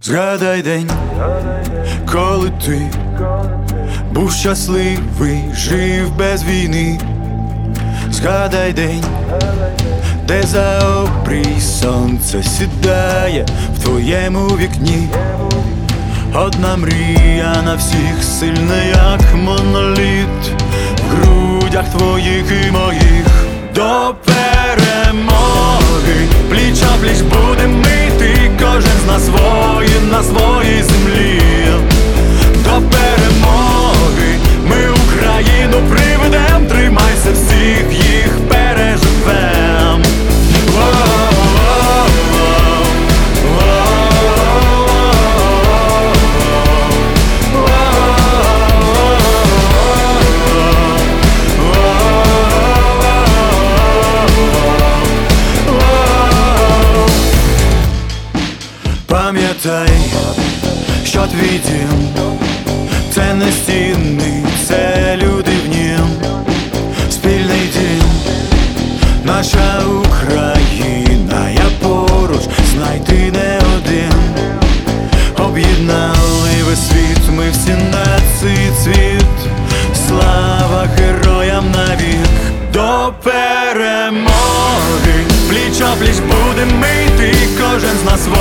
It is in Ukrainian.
Згадай день, коли ти був щасливий, жив без війни. Згадай день, де за обрій сонце сідає в твоєму вікні. Одна мрія на всіх, сильна як моноліт, в грудях твоїх і моїх. До перемоги пліч-о-пліч будем йти, кожен з нас воїн на своїй землі. До перемоги ми Україну приведем, тримайся, всіх їх переживем. Пам'ятай, що твій дім – це не стіни, це люди в нім. Спільний дім, наша Україна, я поруч, знайти не один. Об'єднали весь світ, ми всі на цей цвіт. Слава героям навік. До перемоги пліч-о-пліч будем йти, кожен з нас